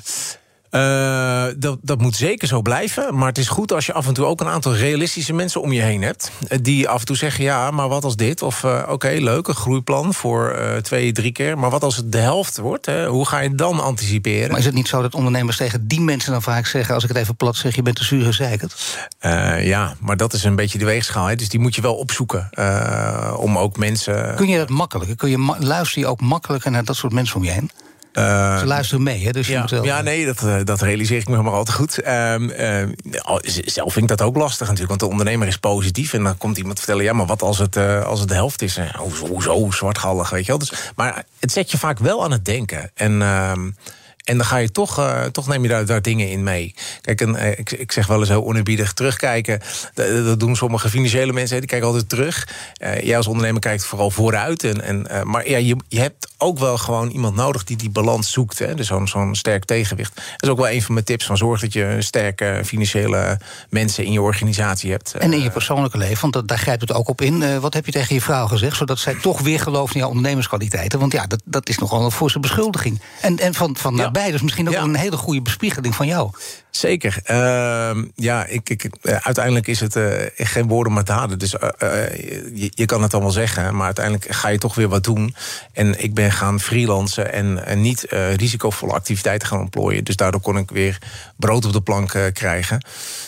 D: Uh, dat, dat moet zeker zo blijven. Maar het is goed als je af en toe ook een aantal realistische mensen om je heen hebt. Die af en toe zeggen, ja, maar wat als dit? Of uh, oké, okay, leuk, een groeiplan voor uh, twee, drie keer. Maar wat als het de helft wordt? Hè? Hoe ga je dan anticiperen?
C: Maar is het niet zo dat ondernemers tegen die mensen dan vaak zeggen, als ik het even plat zeg, je bent te zuur gezeikerd?
D: Uh, ja, maar dat is een beetje de weegschaal. Hè? Dus die moet je wel opzoeken. Uh, om ook mensen...
C: Kun je dat makkelijker? Kun je ma- luister je ook makkelijker naar dat soort mensen om je heen? Uh, Ze luisteren mee, hè? Dus je
D: ja,
C: moet wel...
D: ja, nee, dat, dat realiseer ik me maar al te goed. Uh, uh, zelf vind ik dat ook lastig natuurlijk, want de ondernemer is positief en dan komt iemand vertellen, ja, maar wat als het, uh, als het de helft is? Hoezo, hoezo zwartgallig, weet je wel? Dus, maar het zet je vaak wel aan het denken. En uh, En dan ga je toch, uh, toch neem je daar, daar dingen in mee. Kijk, en, uh, ik, ik zeg wel eens heel oneerbiedig terugkijken. Dat, dat doen sommige financiële mensen, die kijken altijd terug. Uh, jij als ondernemer kijkt vooral vooruit. En, en, uh, maar ja, je, je hebt ook wel gewoon iemand nodig die die balans zoekt. Hè? Dus zo'n, zo'n sterk tegenwicht. Dat is ook wel een van mijn tips. Van zorg dat je sterke financiële mensen in je organisatie hebt.
C: En in je persoonlijke leven, want dat, daar grijpt het ook op in. Uh, wat heb je tegen je vrouw gezegd? Zodat zij toch weer gelooft in jouw ondernemerskwaliteiten. Want ja, dat, dat is nogal een forse beschuldiging. En, en van, van ja. nabij, dus misschien ook ja. een hele goede bespiegeling van jou.
D: Zeker. Uh, ja, ik, ik, uh, uiteindelijk is het uh, geen woorden maar daden. Dus uh, uh, je, je kan het allemaal zeggen, maar uiteindelijk ga je toch weer wat doen. En ik ben gaan freelancen en, en niet uh, risicovolle activiteiten gaan ontplooien. Dus daardoor kon ik weer brood op de plank uh, krijgen.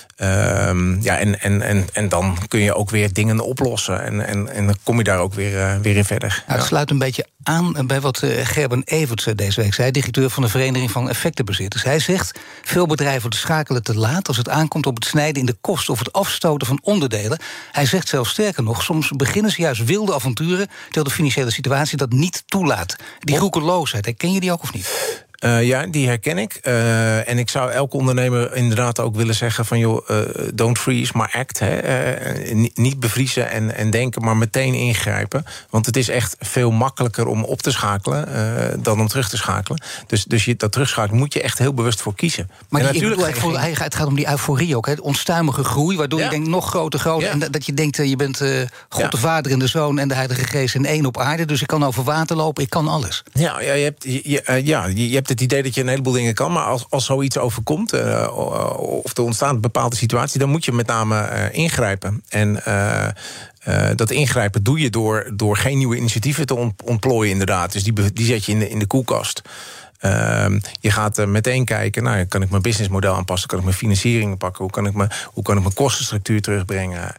D: Um, ja, en, en, en, en dan kun je ook weer dingen oplossen. En, en, en dan kom je daar ook weer, uh, weer in verder.
C: Nou, het sluit een beetje aan bij wat uh, Gerben Everts uh, deze week zei, directeur van de Vereniging van Effectenbezitters. Hij zegt, veel bedrijven schakelen te laat als het aankomt op het snijden in de kosten of het afstoten van onderdelen. Hij zegt zelfs sterker nog, soms beginnen ze juist wilde avonturen terwijl de financiële situatie dat niet toelaat. Die roekeloosheid, herken je die ook of niet?
D: Uh, ja, die herken ik. Uh, en ik zou elke ondernemer inderdaad ook willen zeggen van joh, uh, don't freeze, maar act. Hè. Uh, niet bevriezen en, en denken, maar meteen ingrijpen. Want het is echt veel makkelijker om op te schakelen uh, dan om terug te schakelen. Dus, dus je, dat terugschakelen moet je echt heel bewust voor kiezen.
C: Maar die, natuurlijk ik bedoel, geen... het gaat om die euforie ook. Hè. Onstuimige groei, waardoor ja. je denkt nog groter, groter. Ja. En dat je denkt, uh, je bent uh, God ja. de Vader en de Zoon en de Heilige Geest in één op aarde. Dus ik kan over water lopen, ik kan alles.
D: Ja, ja, je, hebt, je, uh, ja, je hebt het idee dat je een heleboel dingen kan, maar als, als zoiets overkomt, uh, of er ontstaat een bepaalde situatie, dan moet je met name uh, ingrijpen. En uh, uh, dat ingrijpen doe je door, door geen nieuwe initiatieven te ontplooien, inderdaad. Dus die, die zet je in de, in de koelkast. Uh, je gaat uh, meteen kijken, nou, kan ik mijn businessmodel aanpassen, kan ik mijn financiering pakken, hoe kan ik mijn, hoe kan ik mijn kostenstructuur terugbrengen.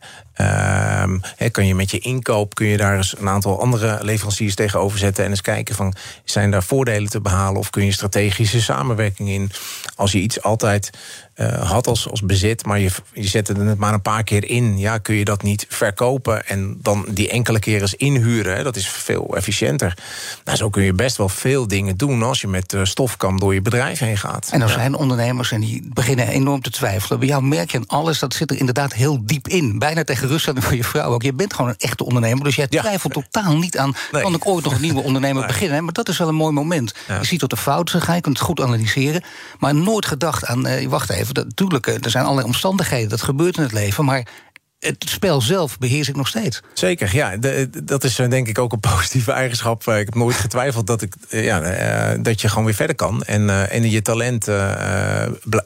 D: Uh, he, kan je met je inkoop, kun je daar eens een aantal andere leveranciers tegenover zetten en eens kijken van, zijn daar voordelen te behalen of kun je strategische samenwerking in. Als je iets altijd uh, had als, als bezit, maar je, je zette het maar een paar keer in, ja, kun je dat niet verkopen en dan die enkele keer eens inhuren. Hè, dat is veel efficiënter. Nou, zo kun je best wel veel dingen doen als je met uh, stofkam door je bedrijf heen gaat.
C: En er zijn ja. ondernemers en die beginnen enorm te twijfelen. Bij jou merk je aan alles, dat zit er inderdaad heel diep in. Bijna tegen geruststelling voor je vrouw ook. Je bent gewoon een echte ondernemer, dus jij twijfelt ja. totaal niet aan, nee. kan ik ooit nog een nieuwe ondernemer nee. beginnen? Hè? Maar dat is wel een mooi moment. Ja. Je ziet tot de fouten gaan, je kunt het goed analyseren, maar nooit gedacht aan, uh, wacht even, dat, natuurlijk, er zijn allerlei omstandigheden, dat gebeurt in het leven, maar het spel zelf beheers ik nog steeds.
D: Zeker, ja. De, dat is denk ik ook een positieve eigenschap. Ik heb nooit getwijfeld dat, ik, ja, uh, dat je gewoon weer verder kan. En, uh, en je talent uh, bl-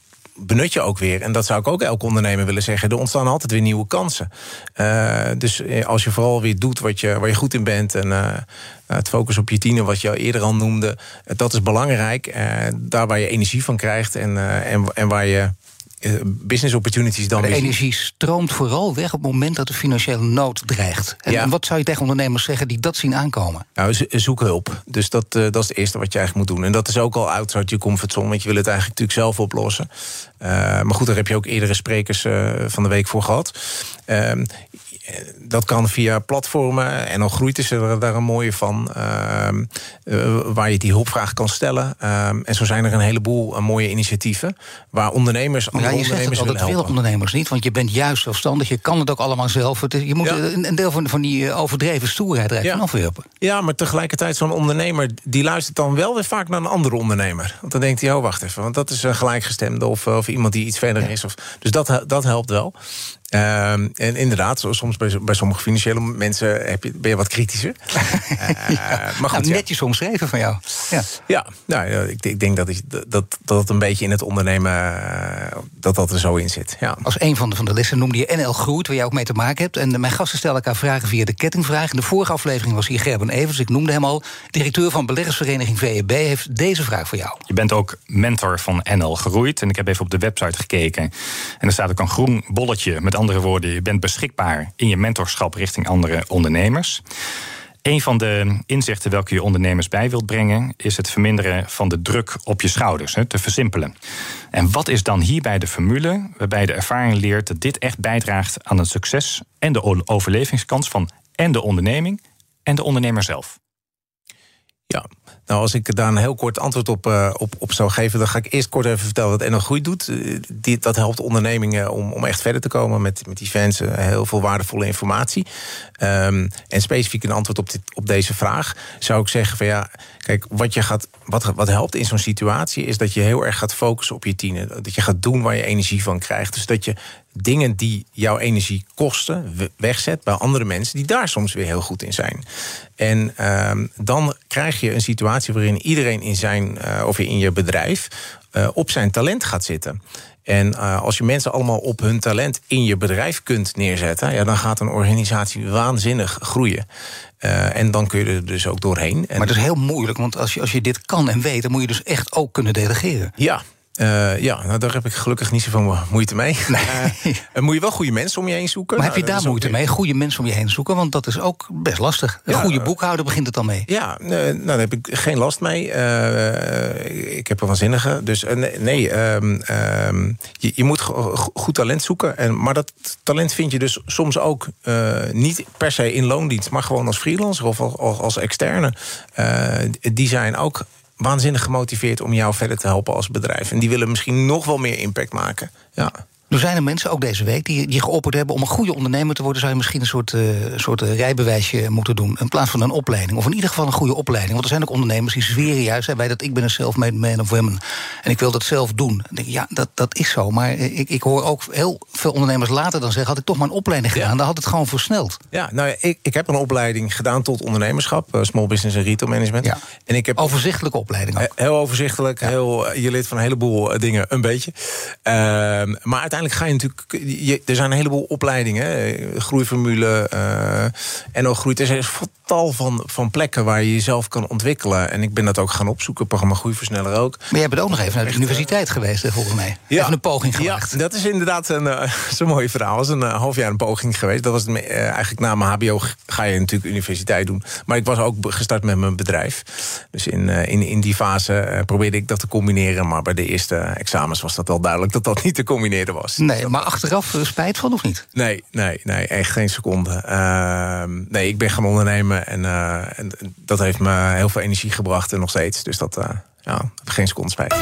D: benut je ook weer. En dat zou ik ook elke ondernemer willen zeggen. Er ontstaan altijd weer nieuwe kansen. Uh, dus als je vooral weer doet wat je, waar je goed in bent en uh, het focus op je tiener, wat je al eerder al noemde, dat is belangrijk. Uh, daar waar je energie van krijgt en, uh, en, en waar je business opportunities dan.
C: De energie stroomt vooral weg op het moment dat de financiële nood dreigt. En ja. wat zou je tegen ondernemers zeggen die dat zien aankomen?
D: Nou, zoek hulp. Dus dat, uh, dat is het eerste wat je eigenlijk moet doen. En dat is ook al outside je comfortzone, want je wil het eigenlijk natuurlijk zelf oplossen. Uh, maar goed, daar heb je ook eerdere sprekers uh, van de week voor gehad. Uh, Dat kan via platformen. En al groeit is er daar een mooie van. Uh, uh, waar je die hulpvraag kan stellen. Uh, en zo zijn er een heleboel uh, mooie initiatieven. Waar ondernemers, andere
C: ja, je
D: ondernemers
C: zegt
D: willen helpen.
C: Dat willen ondernemers niet, want je bent juist zelfstandig. Je kan het ook allemaal zelf. Het is, je moet ja. een deel van, van die overdreven stoerheid er ja. van afwerpen.
D: Ja, maar tegelijkertijd zo'n ondernemer, die luistert dan wel weer vaak naar een andere ondernemer. Want dan denkt hij, oh, wacht even. Want dat is een gelijkgestemde of, of iemand die iets verder ja. is. Of, dus dat, dat helpt wel. Uh, en inderdaad, soms bij, bij sommige financiële mensen heb je, ben je wat kritischer. Uh,
C: ja, maar goed, nou, netjes ja. omschreven van jou. Ja,
D: ja, nou, ik, ik denk dat, ik, dat, dat het een beetje in het ondernemen uh, dat dat er zo in zit. Ja.
C: Als een van de, van de lessen noemde je N L Groeit, waar jij ook mee te maken hebt. En mijn gasten stellen elkaar vragen via de kettingvraag. In de vorige aflevering was hier Gerben Everts, ik noemde hem al. Directeur van beleggersvereniging V E B heeft deze vraag voor jou.
F: Je bent ook mentor van N L Groeit. En ik heb even op de website gekeken. En er staat ook een groen bolletje met andere woorden, je bent beschikbaar in je mentorschap richting andere ondernemers. Een van de inzichten welke je ondernemers bij wilt brengen is het verminderen van de druk op je schouders, te versimpelen. En wat is dan hierbij de formule waarbij de ervaring leert dat dit echt bijdraagt aan het succes en de overlevingskans van en de onderneming en de ondernemer zelf?
D: Ja, Nou, als ik daar een heel kort antwoord op, uh, op, op zou geven, dan ga ik eerst kort even vertellen wat N L Groeit doet. Uh, die, dat helpt ondernemingen om, om echt verder te komen met, met events, uh, heel veel waardevolle informatie. Um, en specifiek een antwoord op, dit, op deze vraag zou ik zeggen van ja, kijk, wat, je gaat, wat, wat helpt in zo'n situatie is dat je heel erg gaat focussen op je tienen. Dat je gaat doen waar je energie van krijgt. Dus dat je dingen die jouw energie kosten wegzet bij andere mensen die daar soms weer heel goed in zijn. En uh, dan krijg je een situatie waarin iedereen in zijn uh, of in je bedrijf uh, op zijn talent gaat zitten. En uh, als je mensen allemaal op hun talent in je bedrijf kunt neerzetten, ja, dan gaat een organisatie waanzinnig groeien. Uh, en dan kun je er dus ook doorheen. En
C: maar het is heel moeilijk, want als je, als je dit kan en weet, dan moet je dus echt ook kunnen delegeren.
D: Ja. Uh, ja, nou, daar heb ik gelukkig niet zoveel moeite mee. Nee. Uh, moet je wel goede mensen om je heen zoeken.
C: Maar
D: nou,
C: heb je daar moeite mee? Goede mensen om je heen zoeken? Want dat is ook best lastig. Een ja, goede boekhouder begint het dan mee.
D: Ja, uh, nou, daar heb ik geen last mee. Uh, ik heb er waanzinnige. Dus uh, nee, nee um, um, je, je moet goed talent zoeken. En, maar dat talent vind je dus soms ook uh, niet per se in loondienst, maar gewoon als freelancer of als, als externe. Uh, die zijn ook waanzinnig gemotiveerd om jou verder te helpen als bedrijf. En die willen misschien nog wel meer impact maken. Ja.
C: Er zijn er mensen, ook deze week, die, die geopperd hebben om een goede ondernemer te worden, zou je misschien een soort, uh, soort rijbewijsje moeten doen, in plaats van een opleiding. Of in ieder geval een goede opleiding. Want er zijn ook ondernemers die zweren juist hè, bij dat ik ben een self-made man of woman. En ik wil dat zelf doen. Dan denk ik, ja, dat, dat is zo. Maar ik, ik hoor ook heel veel ondernemers later dan zeggen, had ik toch maar een opleiding gedaan, ja, dan had het gewoon versneld.
D: Ja, nou, ik, ik heb een opleiding gedaan tot ondernemerschap, uh, small business en retail management. Ja. En ik heb
C: overzichtelijke opleiding ook.
D: Heel overzichtelijk, ja. heel, je leert van een heleboel dingen een beetje. Uh, maar uiteindelijk ga je natuurlijk, je, er zijn een heleboel opleidingen, groeiformule, uh, N L Groeit. Er is een tal van, van plekken waar je jezelf kan ontwikkelen. En ik ben dat ook gaan opzoeken, programma Groeiversneller ook.
C: Maar jij bent ook nog even naar de universiteit geweest, volgens mij. Ja, even een poging gemaakt.
D: Ja, dat is inderdaad een, uh, zo'n mooi verhaal. Dat is een uh, half jaar een poging geweest. Dat was uh, eigenlijk na mijn H B O ga je natuurlijk universiteit doen. Maar ik was ook gestart met mijn bedrijf. Dus in, uh, in, in die fase uh, probeerde ik dat te combineren. Maar bij de eerste examens was dat wel duidelijk dat dat niet te combineren was.
C: Nee, maar achteraf spijt van of niet?
D: Nee, nee, nee, echt geen seconde. Uh, nee, ik ben gaan ondernemen en, uh, en dat heeft me heel veel energie gebracht en nog steeds. Dus dat, uh, ja, heb ik geen seconde spijt.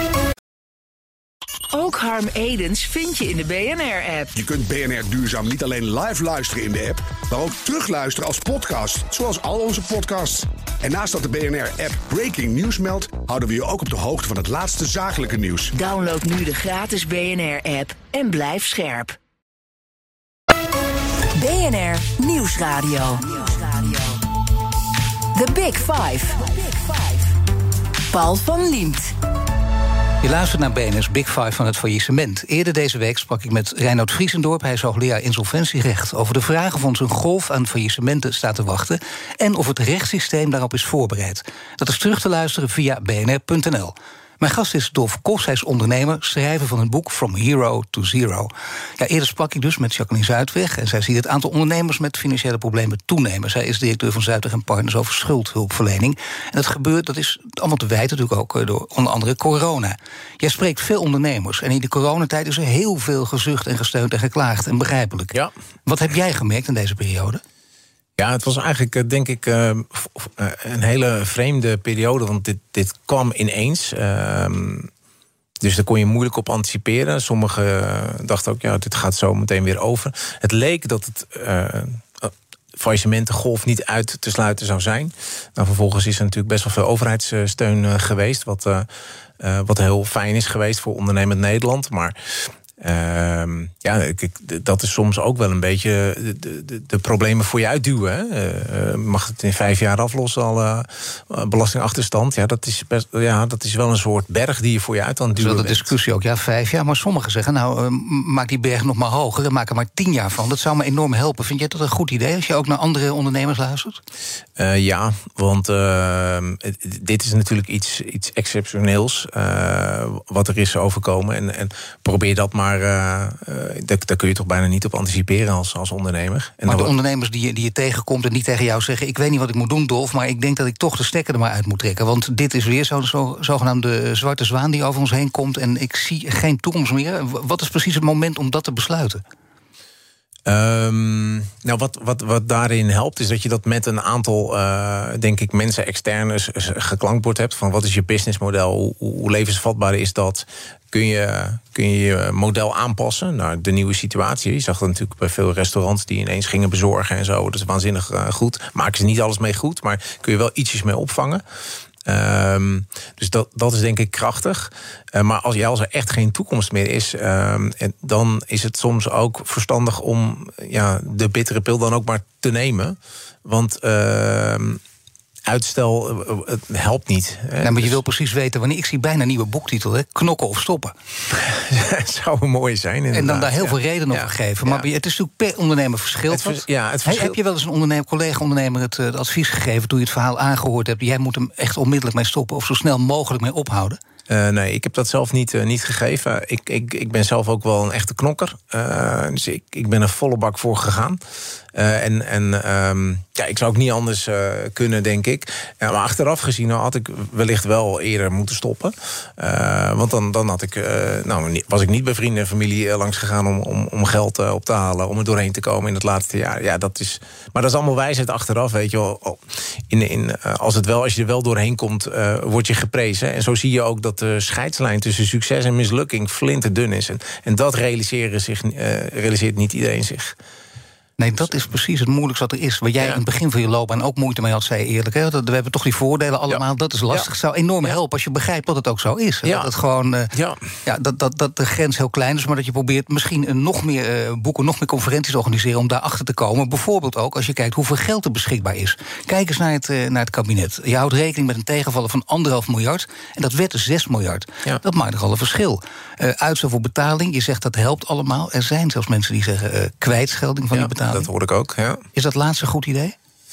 B: Ook Harm Edens vind je in de B N R-app.
G: Je kunt B N R Duurzaam niet alleen live luisteren in de app, maar ook terugluisteren als podcast, zoals al onze podcasts. En naast dat de B N R-app Breaking News meldt, houden we je ook op de hoogte van het laatste zakelijke nieuws.
B: Download nu de gratis B N R-app en blijf scherp.
H: B N R Nieuwsradio. The Big Five. Paul van Liemt.
C: Je luistert naar B N R's Big Five van het faillissement. Eerder deze week sprak ik met Reinoud Vriesendorp, hij is hoogleraar insolventierecht, over de vraag of ons een golf aan faillissementen staat te wachten en of het rechtssysteem daarop is voorbereid. Dat is terug te luisteren via b n r punt n l. Mijn gast is Dolf Kos, hij is ondernemer, schrijver van het boek From Hero to Zero. Ja, eerder sprak ik dus met Jacqueline Zuidweg en zij ziet het aantal ondernemers met financiële problemen toenemen. Zij is directeur van Zuidweg en Partners over schuldhulpverlening. En dat gebeurt, dat is allemaal te wijten natuurlijk ook door onder andere corona. Jij spreekt veel ondernemers en in de coronatijd is er heel veel gezucht en gesteund en geklaagd en begrijpelijk. Ja. Wat heb jij gemerkt in deze periode?
D: Ja, het was eigenlijk, denk ik, uh, een hele vreemde periode. Want dit, dit kwam ineens. Uh, dus daar kon je moeilijk op anticiperen. Sommigen dachten ook, ja, dit gaat zo meteen weer over. Het leek dat het uh, faillissementengolf niet uit te sluiten zou zijn. Nou, vervolgens is er natuurlijk best wel veel overheidssteun uh, geweest. Wat, uh, uh, wat heel fijn is geweest voor ondernemend Nederland. Maar Uh, ja, ik, dat is soms ook wel een beetje de, de, de problemen voor je uitduwen. Hè? Uh, mag het in vijf jaar aflossen, al uh, belastingachterstand? Ja, dat is best, ja, dat is wel een soort berg die je voor je uit aan het duwen bent.
C: Dat is wel de discussie ook, ja, vijf jaar. Maar sommigen zeggen, nou, uh, maak die berg nog maar hoger en maak er maar tien jaar van. Dat zou me enorm helpen. Vind jij dat een goed idee als je ook naar andere ondernemers luistert?
D: Uh, ja, want uh, dit is natuurlijk iets, iets exceptioneels uh, wat er is overkomen. En, en probeer dat maar. Maar uh, uh, daar, daar kun je toch bijna niet op anticiperen als, als ondernemer.
C: En maar de ondernemers die je, die je tegenkomt en die tegen jou zeggen, ik weet niet wat ik moet doen, Dolf, maar ik denk dat ik toch de stekker er maar uit moet trekken. Want dit is weer zo'n zo, zogenaamde zwarte zwaan die over ons heen komt en ik zie geen toekomst meer. Wat is precies het moment om dat te besluiten?
D: Um, nou, wat, wat, wat daarin helpt, is dat je dat met een aantal, uh, denk ik, mensen extern geklankbord hebt. Van wat is je businessmodel? Hoe, hoe levensvatbaar is dat? Kun je, kun je je model aanpassen naar de nieuwe situatie? Je zag dat natuurlijk bij veel restaurants die ineens gingen bezorgen en zo. Dat is waanzinnig uh, goed. Maken ze niet alles mee goed, maar kun je wel ietsjes mee opvangen. Um, dus dat, dat is denk ik krachtig. Uh, maar als, ja, als er echt geen toekomst meer is, um, en dan is het soms ook verstandig om ja, de bittere pil dan ook maar te nemen. Want uh, uitstel uh, het helpt niet.
C: Hè? Nou, maar je wil precies weten wanneer. Ik zie bijna een nieuwe boektitel, hè? Knokken of stoppen.
D: Het zou mooi zijn, inderdaad.
C: En dan daar heel
D: ja.
C: veel redenen
D: ja.
C: over geven.
D: Ja.
C: Maar het is natuurlijk per ondernemer verschilt.
D: Het vers, ja, het verschil...
C: Heb je wel eens een ondernemer, collega-ondernemer het, het advies gegeven toen je het verhaal aangehoord hebt? Jij moet hem echt onmiddellijk mee stoppen of zo snel mogelijk mee ophouden?
D: Uh, nee, ik heb dat zelf niet, uh, niet gegeven. Ik, ik, ik ben zelf ook wel een echte knokker. Uh, dus ik, ik ben er volle bak voor gegaan. Uh, en en um, ja, ik zou ook niet anders uh, kunnen, denk ik. Ja, maar achteraf gezien had ik wellicht wel eerder moeten stoppen. Uh, want dan, dan had ik, uh, nou, was ik niet bij vrienden en familie uh, langs gegaan om, om, om geld uh, op te halen, om er doorheen te komen in het laatste jaar. Ja, dat is, maar dat is allemaal wijsheid achteraf, weet je wel. In, in, uh, als, het wel, als je er wel doorheen komt, uh, word je geprezen. En zo zie je ook dat de scheidslijn tussen succes en mislukking flinterdun is. En, en dat realiseren zich, uh, realiseert niet iedereen zich.
C: Nee, dat is precies het moeilijkste wat er is. Waar jij ja. in het begin van je loopbaan ook moeite mee had, zei je eerlijk. Hè? We hebben toch die voordelen allemaal, ja. dat is lastig. Het ja. zou enorm helpen als je begrijpt dat het ook zo is. Ja. Dat het gewoon, uh, ja. Ja, dat, dat, dat de grens heel klein is, maar dat je probeert misschien een nog meer uh, boeken, nog meer conferenties te organiseren om daarachter te komen. Bijvoorbeeld ook als je kijkt hoeveel geld er beschikbaar is. Kijk eens naar het, uh, naar het kabinet. Je houdt rekening met een tegenvaller van anderhalf miljard. En dat werd er zes miljard. Ja. Dat maakt nogal een verschil. Uh, uitstel voor betaling, je zegt dat helpt allemaal. Er zijn zelfs mensen die zeggen uh, kwijtschelding van
D: ja,
C: die betaling.
D: Dat hoor ik ook, ja.
C: Is dat laatste een goed idee?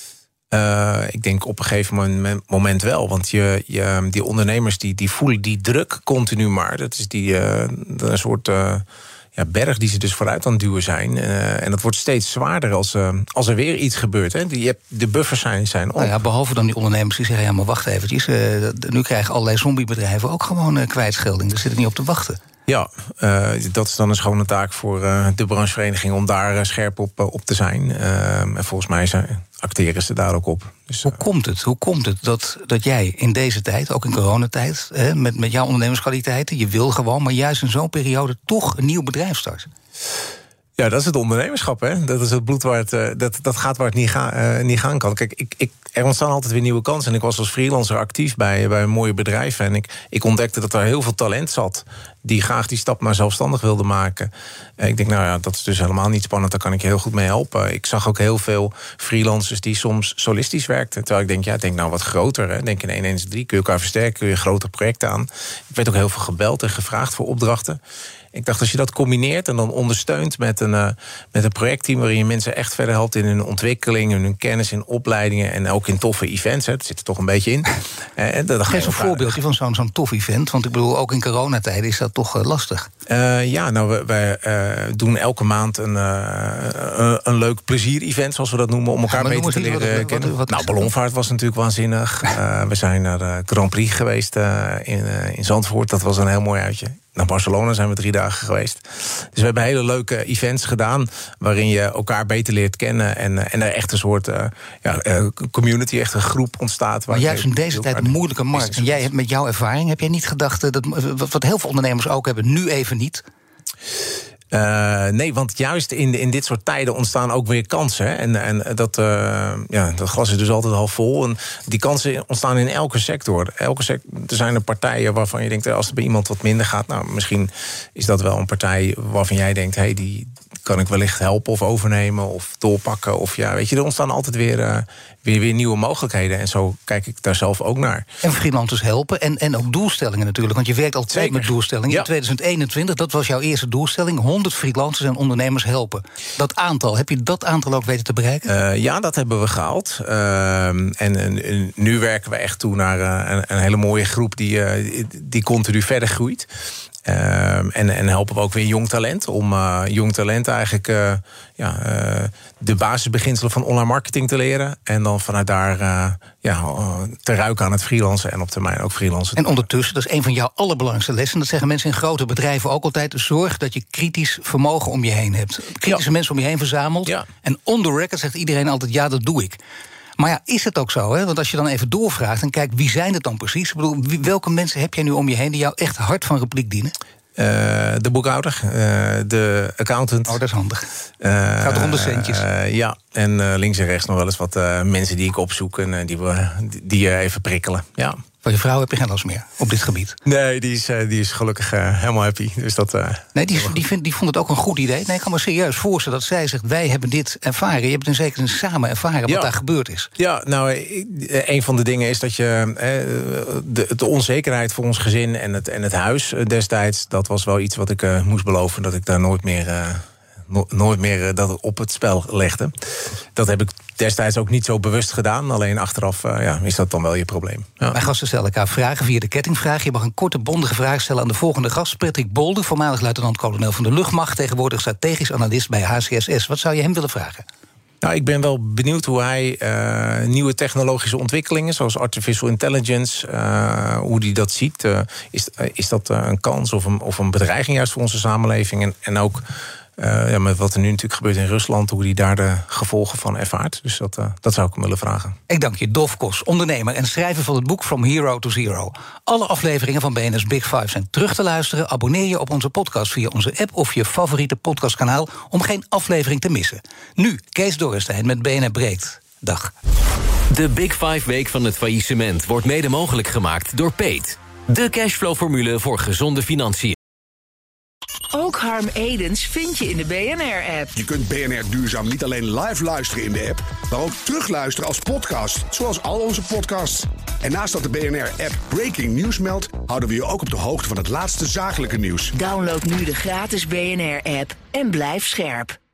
D: Uh, ik denk op een gegeven moment, moment wel. Want je, je, die ondernemers die, die voelen die druk continu maar. Dat is die, uh, een soort uh, ja, berg die ze dus vooruit aan het duwen zijn. Uh, en dat wordt steeds zwaarder als, uh, als er weer iets gebeurt. Hè. Die, je hebt, de buffers zijn, zijn op.
C: Nou ja, behalve dan die ondernemers die zeggen, ja, maar wacht eventjes. Uh, nu krijgen allerlei zombiebedrijven ook gewoon uh, kwijtschelding. Daar zitten niet op te wachten.
D: Ja, uh, dat is dan een schone taak voor uh, de branchevereniging om daar uh, scherp op, uh, op te zijn. Uh, en volgens mij zijn, acteren ze daar ook op. Dus, uh,
C: Hoe komt het, Hoe komt het dat, dat jij in deze tijd, ook in coronatijd, hè, met, met jouw ondernemerskwaliteiten, je wil gewoon, maar juist in zo'n periode toch een nieuw bedrijf start?
D: Ja, dat is het ondernemerschap, hè. Dat is het bloed waar het, uh, dat, dat gaat waar het niet, ga, uh, niet gaan kan. Kijk, ik, ik, er ontstaan altijd weer nieuwe kansen. En ik was als freelancer actief bij, bij mooie bedrijven. En ik, ik ontdekte dat er heel veel talent zat die graag die stap naar zelfstandig wilde maken. Uh, ik denk, nou ja, dat is dus helemaal niet spannend. Daar kan ik je heel goed mee helpen. Ik zag ook heel veel freelancers die soms solistisch werkten. Terwijl ik denk, ja, denk nou wat groter. Hè. Denk in één één drie, kun je elkaar versterken, kun je grotere projecten aan. Ik werd ook heel veel gebeld en gevraagd voor opdrachten. Ik dacht, als je dat combineert en dan ondersteunt met een, uh, met een projectteam waarin je mensen echt verder helpt in hun ontwikkeling, in hun kennis, in opleidingen en ook in toffe events. Hè, dat zit er toch een beetje in. Uh, dat
C: Geef een voorbeeldje van zo'n zo'n tof event. Want ik bedoel, ook in coronatijden is dat toch uh, lastig.
D: Uh, ja, nou, we, wij uh, doen elke maand een, uh, een, een leuk plezier-event, zoals we dat noemen, om elkaar ja, beter te leren wat, kennen. Wat, wat nou, ballonvaart was natuurlijk waanzinnig. Uh, we zijn naar de Grand Prix geweest uh, in, uh, in Zandvoort. Dat was een heel mooi uitje. Naar Barcelona zijn we drie dagen geweest. Dus we hebben hele leuke events gedaan waarin je elkaar beter leert kennen en, en er echt een soort uh, ja, uh, community, echt een groep ontstaat.
C: Maar juist in deze tijd een moeilijke markt. En jij hebt met jouw ervaring, heb jij niet gedacht, dat, wat heel veel ondernemers ook hebben, nu even niet?
D: Uh, nee, want juist in, in dit soort tijden ontstaan ook weer kansen. Hè? En, en dat, uh, ja, dat glas is dus altijd half vol. En die kansen ontstaan in elke sector. Elke sector. Er zijn er partijen waarvan je denkt, als er bij iemand wat minder gaat, nou, misschien is dat wel een partij waarvan jij denkt, hey, die kan ik wellicht helpen of overnemen of doorpakken. Of ja, weet je, er ontstaan altijd weer, uh, weer, weer nieuwe mogelijkheden. En zo kijk ik daar zelf ook naar.
C: En freelancers helpen en, en ook doelstellingen natuurlijk. Want je werkt altijd Zeker. met doelstellingen. Ja. In twintig eenentwintig, dat was jouw eerste doelstelling. honderd freelancers en ondernemers helpen. Dat aantal, heb je dat aantal ook weten te bereiken?
D: Uh, ja, dat hebben we gehaald. Uh, en, en nu werken we echt toe naar uh, een, een hele mooie groep die, uh, die continu verder groeit. Uh, en, en helpen we ook weer jong talent. Om uh, jong talent eigenlijk uh, ja, uh, de basisbeginselen van online marketing te leren. En dan vanuit daar uh, ja, uh, te ruiken aan het freelancen. En op termijn ook freelancen.
C: En ondertussen, dat is een van jouw allerbelangrijkste lessen. Dat zeggen mensen in grote bedrijven ook altijd. Zorg dat je kritisch vermogen om je heen hebt. Kritische ja. mensen om je heen verzamelt. Ja. En on the record zegt iedereen altijd, ja, dat doe ik. Maar ja, is het ook zo? Hè? Want als je dan even doorvraagt en kijkt, wie zijn het dan precies? Ik bedoel, wie, welke mensen heb jij nu om je heen die jou echt hard van repliek dienen?
D: Uh, de boekhouder, uh, de accountant.
C: Oh, dat is handig. Uh, Gaat er om de centjes.
D: Uh, ja, en uh, links en rechts nog wel eens wat uh, mensen die ik opzoek en uh, die we die je even prikkelen. Ja.
C: Van je vrouw heb je geen last meer op dit gebied?
D: Nee, die is, uh, die is gelukkig uh, helemaal happy. Dus dat, uh,
C: nee, die, die, vind, die vond het ook een goed idee. Nee, ik kan me serieus voorstellen dat zij zegt, wij hebben dit ervaren. Je hebt in zekere zin samen ervaren wat ja. daar gebeurd is.
D: Ja, nou, een van de dingen is dat je uh, de, de onzekerheid voor ons gezin en het, en het huis destijds, dat was wel iets wat ik uh, moest beloven, dat ik daar nooit meer... Uh, No, nooit meer dat op het spel legde. Dat heb ik destijds ook niet zo bewust gedaan. Alleen achteraf uh, ja, is dat dan wel je probleem. Ja.
C: Mijn gasten stellen elkaar vragen via de kettingvraag. Je mag een korte, bondige vraag stellen aan de volgende gast. Patrick Bolder, voormalig luitenant-kolonel van de luchtmacht, tegenwoordig strategisch analist bij H C S S. Wat zou je hem willen vragen?
D: Nou, ik ben wel benieuwd hoe hij uh, nieuwe technologische ontwikkelingen, zoals artificial intelligence, uh, hoe hij dat ziet. Uh, is, uh, is dat uh, een kans of een, of een bedreiging juist voor onze samenleving? En, en ook Uh, ja, met wat er nu natuurlijk gebeurt in Rusland, hoe hij daar de gevolgen van ervaart. Dus dat, uh, dat zou ik hem willen vragen.
C: Ik dank je, Dolf Kos, ondernemer en schrijver van het boek From Hero to Zero. Alle afleveringen van B N S Big Five zijn terug te luisteren. Abonneer je op onze podcast via onze app of je favoriete podcastkanaal om geen aflevering te missen. Nu Kees Dorrestein met B N R Breed. Dag.
A: De Big Five Week van het faillissement wordt mede mogelijk gemaakt door Peet. De cashflow-formule voor gezonde financiën.
B: Ook Harm Edens vind je in de B N R-app.
G: Je kunt B N R Duurzaam niet alleen live luisteren in de app, maar ook terugluisteren als podcast, zoals al onze podcasts. En naast dat de B N R-app Breaking News meldt, houden we je ook op de hoogte van het laatste zakelijke nieuws.
B: Download nu de gratis B N R-app en blijf scherp.